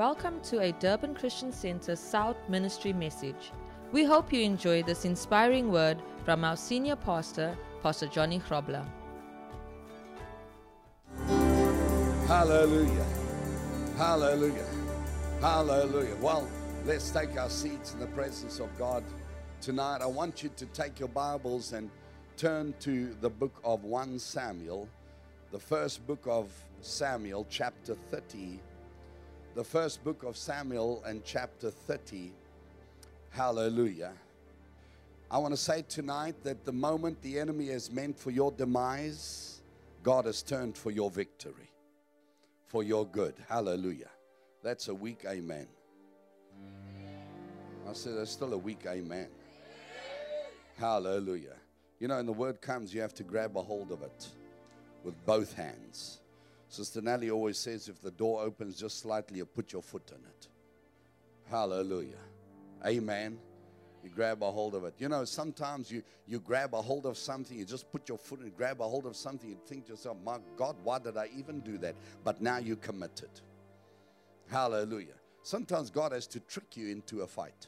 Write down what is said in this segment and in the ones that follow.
Welcome to a Durban Christian Center South Ministry message. We hope you enjoy this inspiring word from our senior pastor, Pastor Johnny Grobler. Hallelujah. Hallelujah. Hallelujah. Well, let's take our seats in the presence of God tonight. I want you to take your Bibles and turn to the book of 1 Samuel, the first book of Samuel, chapter 30. The first book of Samuel and chapter 30. Hallelujah. I want to say tonight that the moment the enemy is meant for your demise, God has turned for your victory, for your good. Hallelujah. That's a weak amen. I said there's still a weak amen. Hallelujah. You know, when the word comes, you have to grab a hold of it with both hands. Sister Nellie always says, if the door opens just slightly, you put your foot in it. Hallelujah. Amen. You grab a hold of it. You know, sometimes you grab a hold of something, you just put your foot and grab a hold of something, you think to yourself, my God, why did I even do that? But now you're committed. Hallelujah. Sometimes God has to trick you into a fight.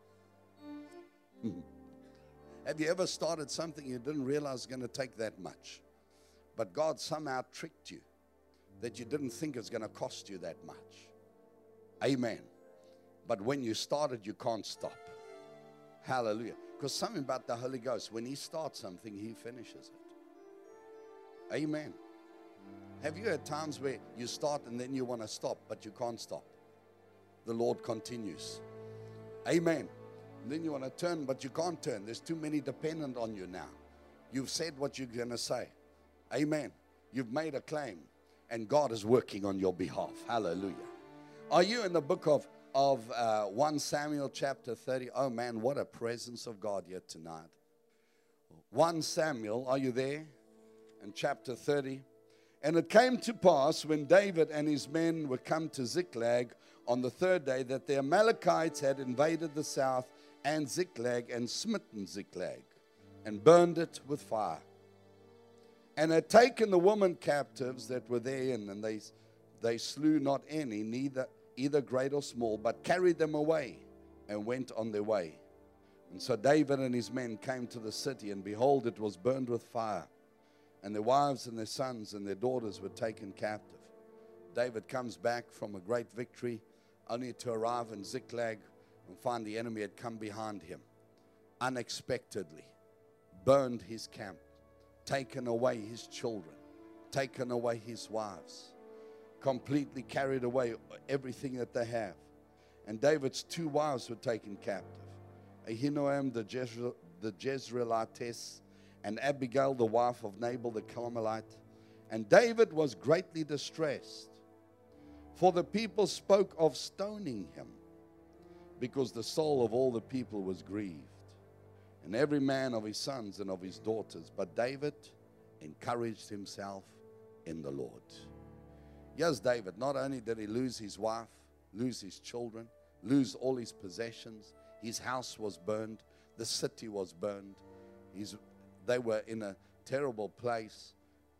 Have you ever started something you didn't realize was going to take that much? But God somehow tricked you that you didn't think it's going to cost you that much. Amen. But when you started, you can't stop. Hallelujah. Because something about the Holy Ghost, when He starts something, He finishes it. Amen. Have you had times where you start and then you want to stop, but you can't stop? The Lord continues. Amen. And then you want to turn, but you can't turn. There's too many dependent on you now. You've said what you're going to say. Amen. You've made a claim, and God is working on your behalf. Hallelujah. Are you in the book of 1 Samuel chapter 30? Oh man, what a presence of God here tonight. 1 Samuel, are you there? In chapter 30. And it came to pass when David and his men were come to Ziklag on the third day that the Amalekites had invaded the south and Ziklag and smitten Ziklag and burned it with fire. And had taken the women captives that were therein, and they slew not any, neither either great or small, but carried them away and went on their way. And so David and his men came to the city, and behold, it was burned with fire, and their wives and their sons and their daughters were taken captive. David comes back from a great victory, only to arrive in Ziklag and find the enemy had come behind him unexpectedly, burned his camp, taken away his children, taken away his wives, completely carried away everything that they have. And David's two wives were taken captive, Ahinoam the Jezreelitess, and Abigail the wife of Nabal the Carmelite. And David was greatly distressed, for the people spoke of stoning him, because the soul of all the people was grieved, and every man of his sons and of his daughters. But David encouraged himself in the Lord. Yes, David, not only did he lose his wife, lose his children, lose all his possessions, his house was burned, the city was burned, they were in a terrible place.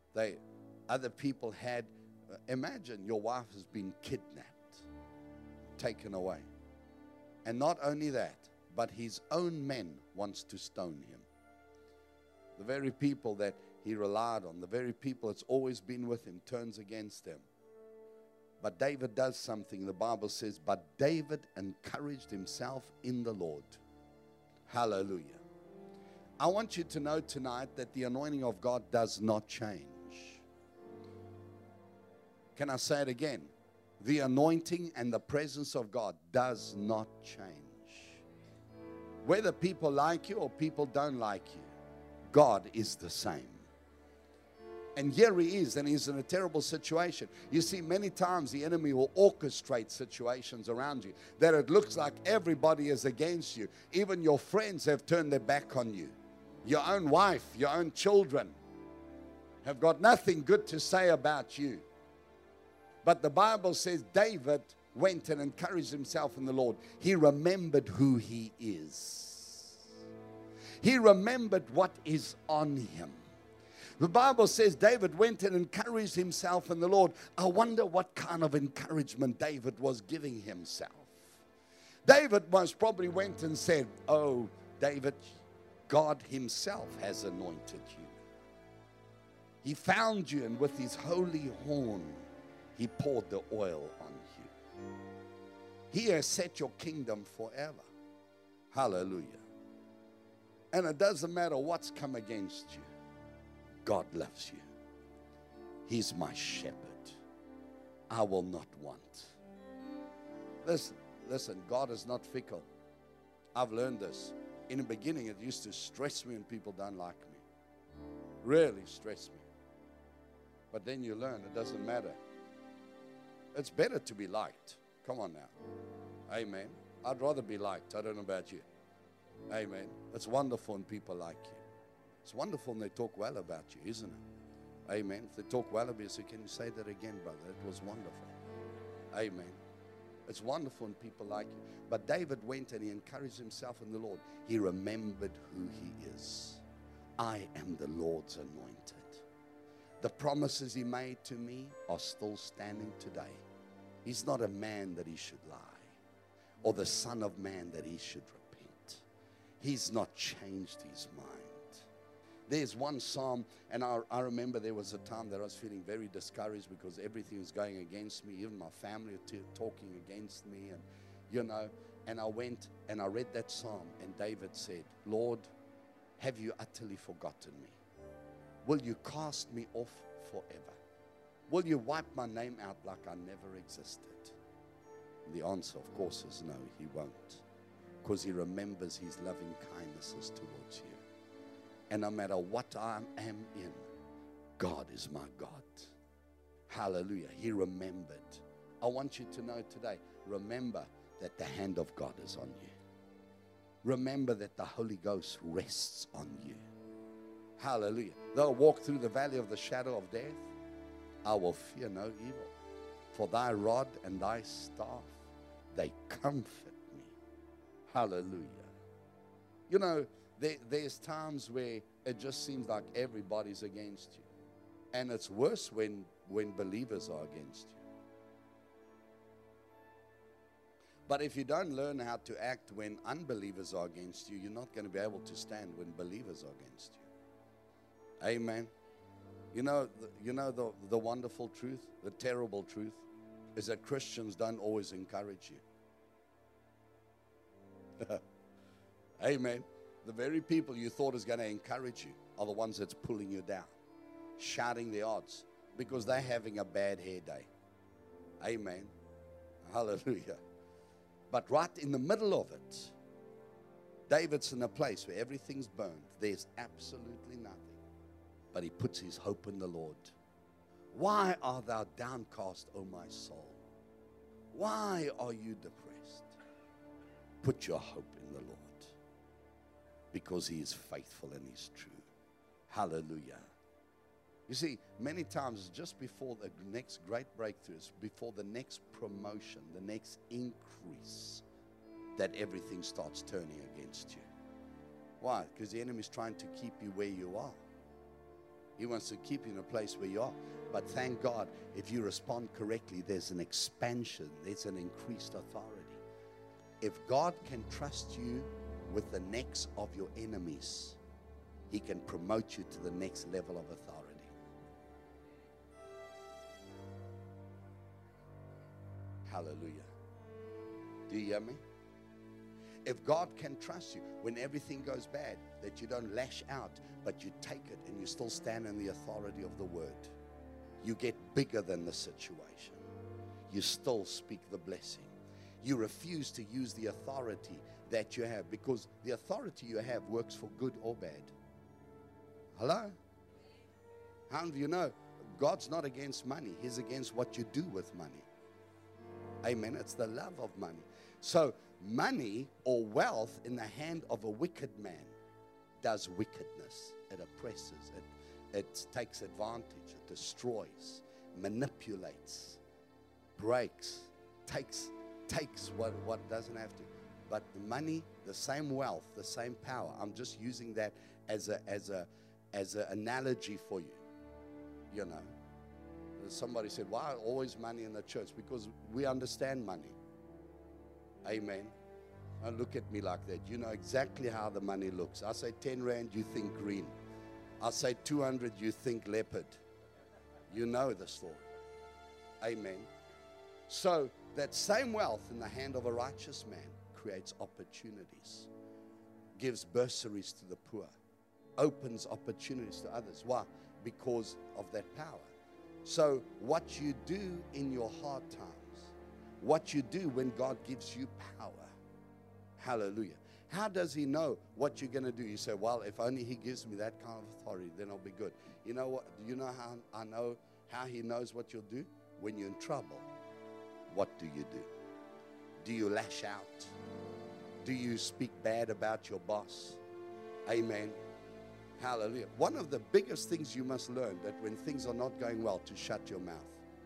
Other people had, imagine your wife has been kidnapped, taken away. And not only that, but his own men wants to stone him. The very people that he relied on, the very people that's always been with him, turns against him. But David does something. The Bible says, but David encouraged himself in the Lord. Hallelujah. I want you to know tonight that the anointing of God does not change. Can I say it again? The anointing and the presence of God does not change. Whether people like you or people don't like you, God is the same. And here he is, and he's in a terrible situation. You see, many times the enemy will orchestrate situations around you that it looks like everybody is against you. Even your friends have turned their back on you. Your own wife, your own children have got nothing good to say about you. But the Bible says David went and encouraged himself in the Lord. He remembered who he is. He remembered what is on him. The Bible says David went and encouraged himself in the Lord. I wonder what kind of encouragement David was giving himself. David most probably went and said, oh, David, God himself has anointed you. He found you, and with his holy horn, he poured the oil on you. He has set your kingdom forever. Hallelujah. And it doesn't matter what's come against you. God loves you. He's my shepherd. I will not want. Listen, God is not fickle. I've learned this. In the beginning, it used to stress me when people don't like me. Really stress me. But then you learn it doesn't matter. It's better to be liked. Come on now. Amen. I'd rather be liked. I don't know about you. Amen. It's wonderful when people like you. It's wonderful when they talk well about you, isn't it? Amen. If they talk well about you, so can you say that again, brother? It was wonderful. Amen. It's wonderful when people like you. But David went and he encouraged himself in the Lord. He remembered who he is. I am the Lord's anointed. The promises he made to me are still standing today. He's not a man that he should lie, or the son of man that he should repent. He's not changed his mind. There's one psalm, and I remember there was a time that I was feeling very discouraged because everything was going against me. Even my family were talking against me, and I went and I read that psalm, and David said, Lord, have you utterly forgotten me? Will you cast me off forever? Will you wipe my name out like I never existed? And the answer, of course, is no, he won't, because he remembers his loving kindnesses towards you. And no matter what I am in, God is my God. Hallelujah. He remembered. I want you to know today, remember that the hand of God is on you. Remember that the Holy Ghost rests on you. Hallelujah. Though I walk through the valley of the shadow of death, I will fear no evil. For thy rod and thy staff, they comfort me. Hallelujah. You know, there's times where it just seems like everybody's against you. And it's worse when believers are against you. But if you don't learn how to act when unbelievers are against you, you're not going to be able to stand when believers are against you. Amen. You know the wonderful truth, the terrible truth, is that Christians don't always encourage you. Amen. The very people you thought is going to encourage you are the ones that's pulling you down, shouting the odds, because they're having a bad hair day. Amen. Hallelujah. But right in the middle of it, David's in a place where everything's burned. There's absolutely nothing. But he puts his hope in the Lord. Why art thou downcast, O my soul? Why are you depressed? Put your hope in the Lord, because he is faithful and he's true. Hallelujah. You see, many times just before the next great breakthroughs, before the next promotion, the next increase, that everything starts turning against you. Why? Because the enemy is trying to keep you where you are. He wants to keep you in a place where you are. But thank God, if you respond correctly, there's an expansion, there's an increased authority. If God can trust you with the necks of your enemies, he can promote you to the next level of authority. Hallelujah. Do you hear me? If God can trust you when everything goes bad, that you don't lash out, but you take it and you still stand in the authority of the word. You get bigger than the situation. You still speak the blessing. You refuse to use the authority that you have, because the authority you have works for good or bad. Hello? How do you know? God's not against money. He's against what you do with money. Amen. It's the love of money. So money or wealth in the hand of a wicked man does wickedness. It oppresses. It takes advantage. It destroys, manipulates, breaks, takes what doesn't have to. But the money, the same wealth, the same power. I'm just using that as as an analogy for you. You know, somebody said, why always money in the church? Because we understand money. Amen. Don't look at me like that. You know exactly how the money looks. I say 10 rand, you think green. I say 200, you think leopard. You know the story. Amen. So that same wealth in the hand of a righteous man creates opportunities, gives bursaries to the poor, opens opportunities to others. Why? Because of that power. So what you do in your hard times, what you do when God gives you power, hallelujah. How does he know what you're going to do? You say, well, if only he gives me that kind of authority, then I'll be good. You know what? You know how I know how he knows what you'll do? When you're in trouble, what do you do? Do you lash out? Do you speak bad about your boss? Amen. Hallelujah. One of the biggest things you must learn, that when things are not going well, to shut your mouth.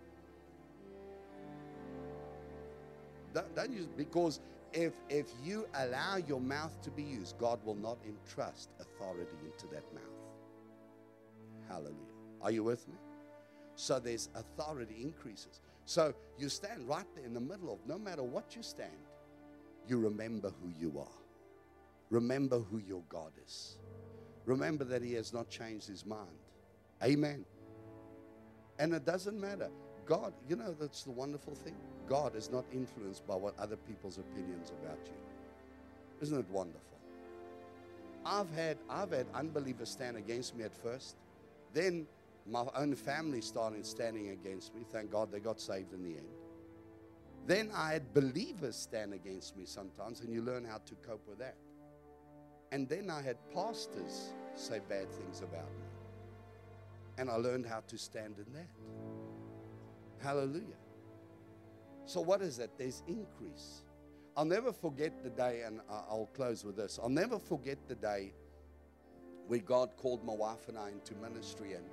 Don't use, because if you allow your mouth to be used, God will not entrust authority into that mouth. Hallelujah. Are you with me? So there's authority increases. So you stand right there in the middle of, no matter what you stand, you remember who you are. Remember who your God is. Remember that he has not changed his mind. Amen. And it doesn't matter. God, you know, that's the wonderful thing. God is not influenced by what other people's opinions about you. Isn't it wonderful? I've had unbelievers stand against me at first. Then my own family started standing against me. Thank God they got saved in the end. Then I had believers stand against me sometimes, and you learn how to cope with that. And then I had pastors say bad things about me. And I learned how to stand in that. Hallelujah. So what is that? There's increase. I'll never forget the day, and I'll close with this. I'll never forget the day where God called my wife and I into ministry, and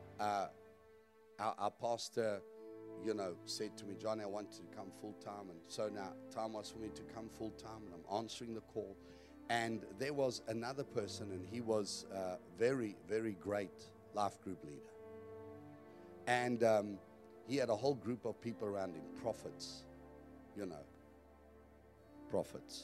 our pastor, you know, said to me, Johnny, I want to come full time. And so now time was for me to come full time, and I'm answering the call. And there was another person, and he was a very, very great life group leader. And he had a whole group of people around him, prophets, you know, prophets.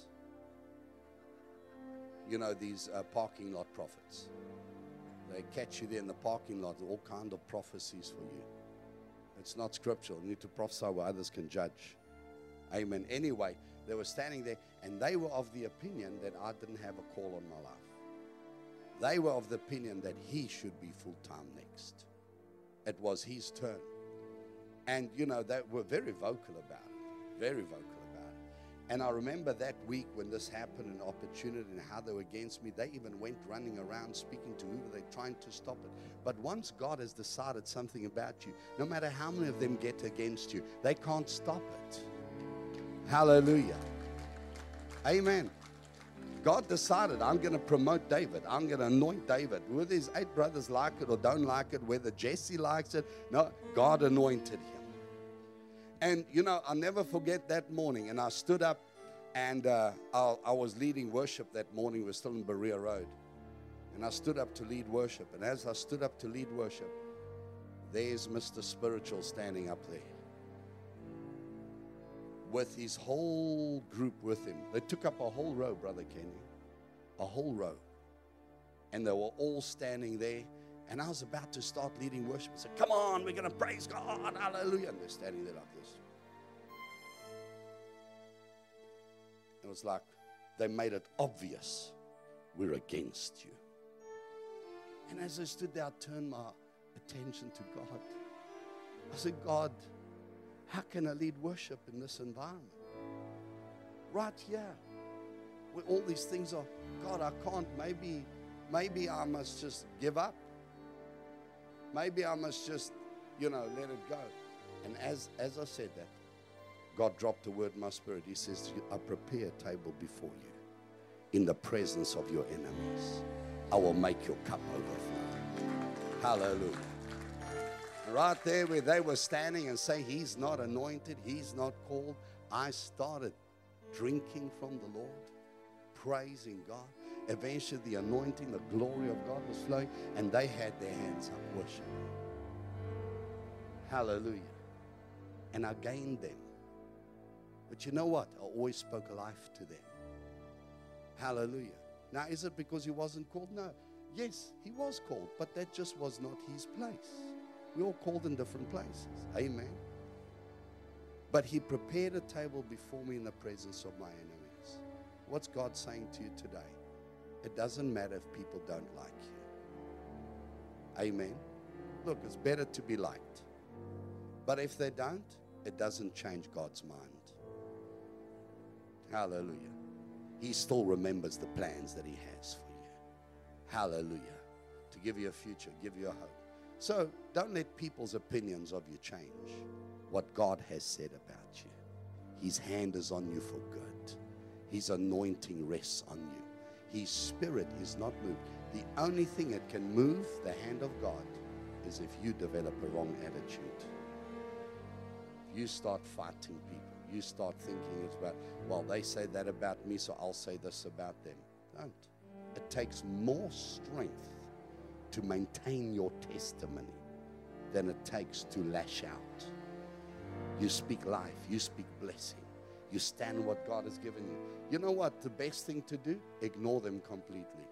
You know, these parking lot prophets. They catch you there in the parking lot, all kinds of prophecies for you. It's not scriptural. You need to prophesy where others can judge. Amen. Anyway, they were standing there, and they were of the opinion that I didn't have a call on my life. They were of the opinion that he should be full-time next. It was his turn. And, you know, they were very vocal about it. Very vocal about it. And I remember that week when this happened, an opportunity, and how they were against me. They even went running around speaking to whoever they're trying to stop it. But once God has decided something about you, no matter how many of them get against you, they can't stop it. Hallelujah. Amen. God decided, I'm going to promote David. I'm going to anoint David. Whether his 8 brothers like it or don't like it, whether Jesse likes it, no, God anointed him. And, you know, I'll never forget that morning. And I stood up, and I was leading worship that morning. We were still in Berea Road. And I stood up to lead worship. And as I stood up to lead worship, there's Mr. Spiritual standing up there with his whole group with him. They took up a whole row, Brother Kenny, a whole row. And they were all standing there. And I was about to start leading worship. I said, come on, we're going to praise God, hallelujah. And they're standing there like this. It was like they made it obvious, we're against you. And as I stood there, I turned my attention to God. I said, God, how can I lead worship in this environment? Right here, where all these things are, God, I can't, maybe I must just give up. Maybe I must just, you know, let it go. And as I said that, God dropped a word in my spirit. He says, I prepare a table before you in the presence of your enemies. I will make your cup overflow. Hallelujah. Right there where they were standing and saying, he's not anointed, he's not called, I started drinking from the Lord, praising God. Eventually, the anointing, the glory of God was flowing, and they had their hands up worshiping. Hallelujah. And I gained them. But you know what? I always spoke life to them. Hallelujah. Now, is it because he wasn't called? No. Yes, he was called, but that just was not his place. We're all called in different places. Amen. But he prepared a table before me in the presence of my enemies. What's God saying to you today? It doesn't matter if people don't like you. Amen. Look, it's better to be liked. But if they don't, it doesn't change God's mind. Hallelujah. He still remembers the plans that he has for you. Hallelujah. To give you a future, give you a hope. So don't let people's opinions of you change what God has said about you. His hand is on you for good. His anointing rests on you. His spirit is not moved. The only thing that can move the hand of God is if you develop a wrong attitude. If you start fighting people, you start thinking it's about, well, they say that about me, so I'll say this about them. Don't. It takes more strength to maintain your testimony than it takes to lash out. You speak life, you speak blessing, you stand what God has given you. You know what? The best thing to do? Ignore them completely.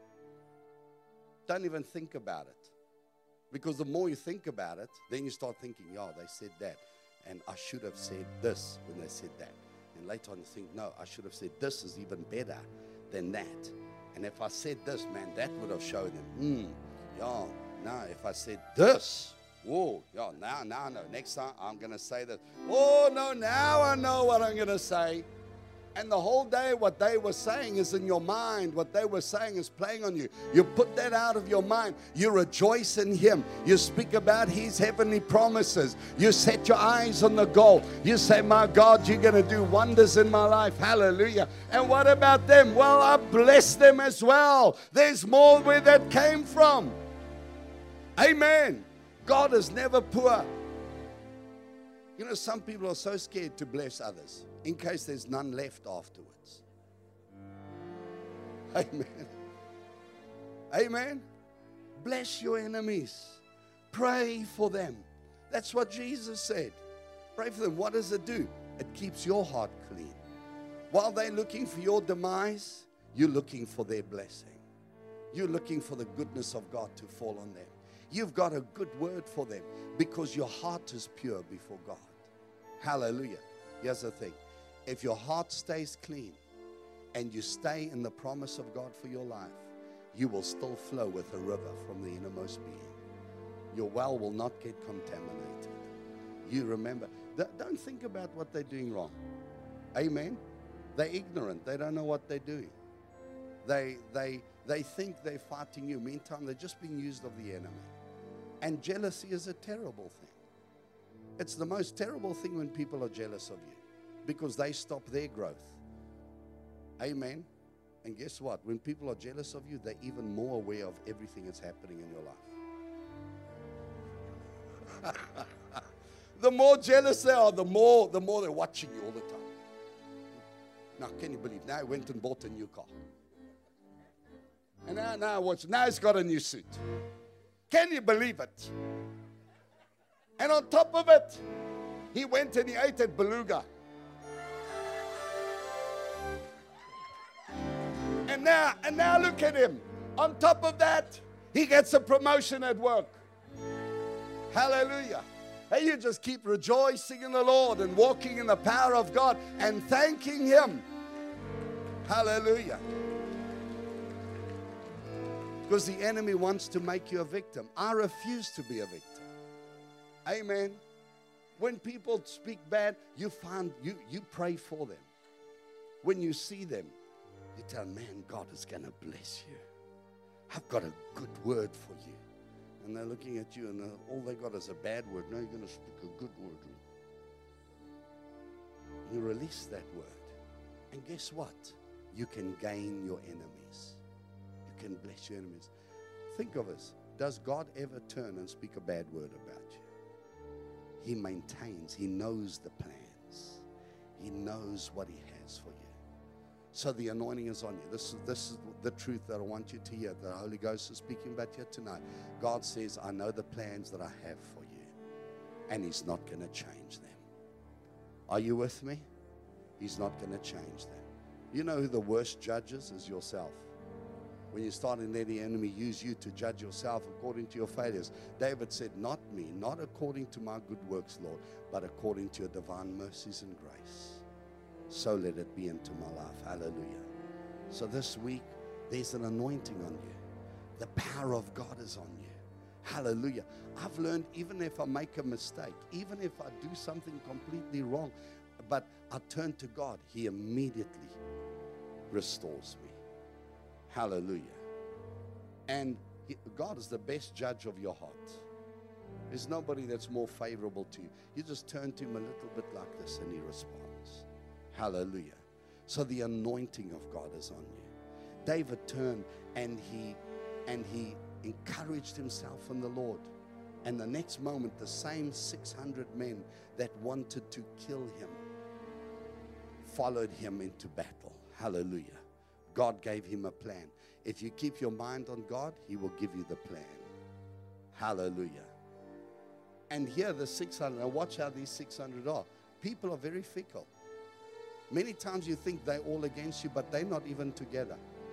Don't even think about it. Because the more you think about it, then you start thinking, yeah, they said that. And I should have said this when they said that. And later on you think, no, I should have said this is even better than that. And if I said this, man, that would have showed them, yeah, now if I said this, whoa, yeah, now I know. Next time I'm going to say this. Oh, no, now I know what I'm going to say. And the whole day what they were saying is in your mind. What they were saying is playing on you. You put that out of your mind. You rejoice in Him. You speak about His heavenly promises. You set your eyes on the goal. You say, my God, you're going to do wonders in my life. Hallelujah. And what about them? Well, I bless them as well. There's more where that came from. Amen. God is never poor. You know, some people are so scared to bless others in case there's none left afterwards. Amen. Amen. Bless your enemies. Pray for them. That's what Jesus said. Pray for them. What does it do? It keeps your heart clean. While they're looking for your demise, you're looking for their blessing. You're looking for the goodness of God to fall on them. You've got a good word for them because your heart is pure before God. Hallelujah. Here's the thing. If your heart stays clean and you stay in the promise of God for your life, you will still flow with a river from the innermost being. Your well will not get contaminated. You remember, don't think about what they're doing wrong. Amen. They're ignorant. They don't know what they're doing. They think they're fighting you. Meantime, they're just being used of the enemy. And jealousy is a terrible thing. It's the most terrible thing when people are jealous of you because they stop their growth. Amen. And guess what? When people are jealous of you, they're even more aware of everything that's happening in your life. The more jealous they are, the more they're watching you all the time. Now, can you believe? Now he went and bought a new car. And now he's got a new suit. Can you believe it? And on top of it, he went and he ate at Beluga. And now look at him. On top of that, he gets a promotion at work. Hallelujah. Hey, you just keep rejoicing in the Lord and walking in the power of God and thanking Him. Hallelujah. Because the enemy wants to make you a victim. I refuse to be a victim. Amen. When people speak bad, you pray for them. When you see them, you tell, man, God is going to bless you. I've got a good word for you. And they're looking at you and all they got is a bad word. No, you're going to speak a good word. You release that word. And guess what? You can gain your enemies. You can bless your enemies. Think of this. Does God ever turn and speak a bad word about you? He maintains. He knows the plans. He knows what He has for you. So the anointing is on you. This is the truth that I want you to hear. The Holy Ghost is speaking about you tonight. God says, I know the plans that I have for you, and He's not going to change them. Are you with me? He's not going to change them. You know who the worst judge is yourself. When you start to let the enemy use you to judge yourself according to your failures. David said, not me, not according to my good works, Lord, but according to your divine mercies and grace. So let it be into my life. Hallelujah. So this week, there's an anointing on you. The power of God is on you. Hallelujah. I've learned, even if I make a mistake, even if I do something completely wrong, but I turn to God, He immediately restores me. Hallelujah. And God is the best judge of your heart. There's nobody that's more favorable to you. You just turn to Him a little bit like this and He responds. Hallelujah. So the anointing of God is on you. David turned and he encouraged himself in the Lord. And the next moment, the same 600 men that wanted to kill him followed him into battle. Hallelujah. God gave him a plan. If you keep your mind on God, He will give you the plan. Hallelujah. And here the 600, now watch how these 600 are. People are very fickle. Many times you think they're all against you, but they're not even together.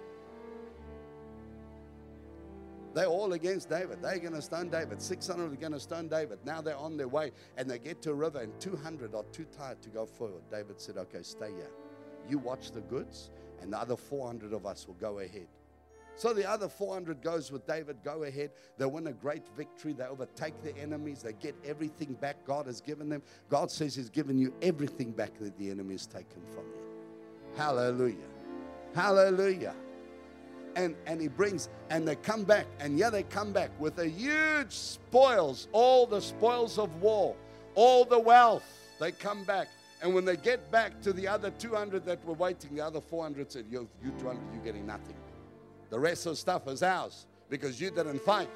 They're all against David. They're going to stone David. 600 are going to stone David. Now they're on their way, and they get to a river, and 200 are too tired to go forward. David said, okay, stay here. You watch the goods, and the other 400 of us will go ahead. So the other 400 goes with David, go ahead. They win a great victory. They overtake their enemies. They get everything back God has given them. God says He's given you everything back that the enemy has taken from you. Hallelujah. Hallelujah. And He brings, and they come back, and they come back with a huge spoils, all the spoils of war, all the wealth. They come back. And when they get back to the other 200 that were waiting, the other 400 said, you 200, you're getting nothing. The rest of the stuff is ours because you didn't fight.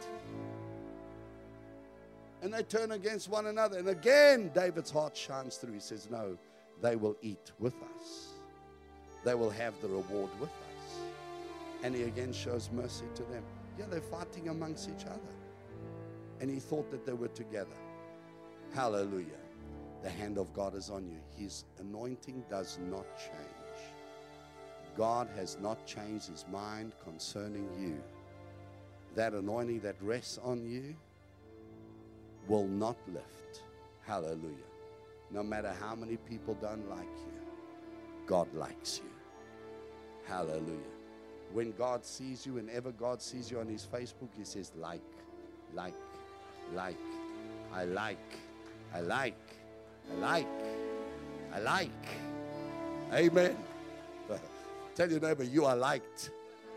And they turn against one another. And again, David's heart shines through. He says, no, they will eat with us. They will have the reward with us. And He again shows mercy to them. Yeah, they're fighting amongst each other. And he thought that they were together. Hallelujah. The hand of God is on you. His anointing does not change. God has not changed his mind concerning you. That anointing that rests on you will not lift. Hallelujah. No matter how many people don't like you, God likes you. Hallelujah. When God sees you, whenever God sees you on his Facebook, he says, like. I like. Amen. Tell your neighbor, you are liked.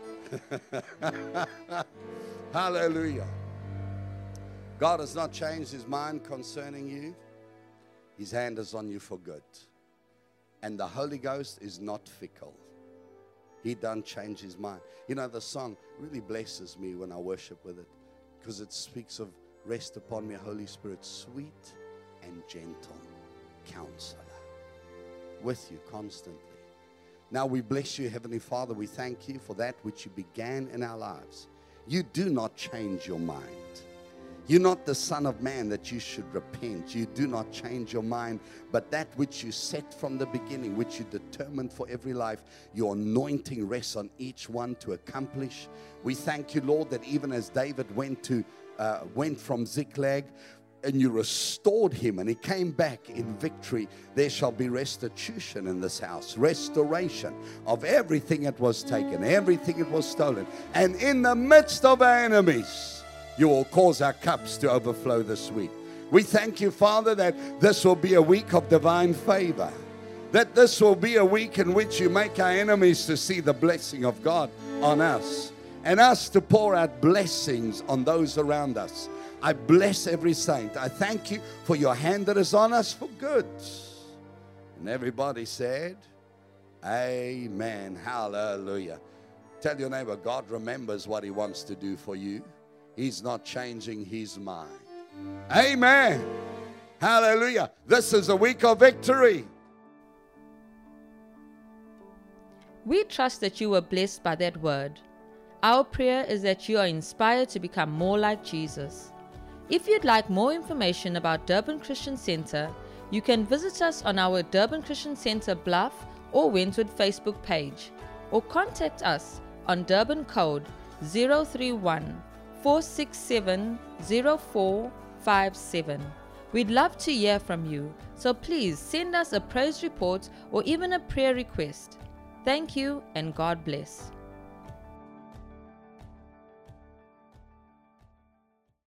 Hallelujah. God has not changed his mind concerning you. His hand is on you for good. And the Holy Ghost is not fickle. He doesn't change his mind. You know, the song really blesses me when I worship with it, because it speaks of rest upon me, Holy Spirit, sweet and gentle counselor, with you constantly. Now we bless you, Heavenly Father. We thank you for that which you began in our lives. You do not change your mind. You're not the Son of Man that you should repent. You do not change your mind, but that which you set from the beginning, which you determined for every life, your anointing rests on each one to accomplish. We thank you, Lord, that even as David went from Ziklag, and you restored him, and he came back in victory, there shall be restitution in this house, restoration of everything that was taken, everything that was stolen. And in the midst of our enemies, you will cause our cups to overflow this week. We thank you, Father, that this will be a week of divine favor, that this will be a week in which you make our enemies to see the blessing of God on us, and us to pour out blessings on those around us. I bless every saint. I thank you for your hand that is on us for good. And everybody said, amen. Hallelujah. Tell your neighbor, God remembers what he wants to do for you. He's not changing his mind. Amen. Hallelujah. This is a week of victory. We trust that you were blessed by that word. Our prayer is that you are inspired to become more like Jesus. If you'd like more information about Durban Christian Center, you can visit us on our Durban Christian Center Bluff or Wentwood Facebook page, or contact us on Durban code 031 467 0457. We'd love to hear from you, so please send us a praise report or even a prayer request. Thank you and God bless.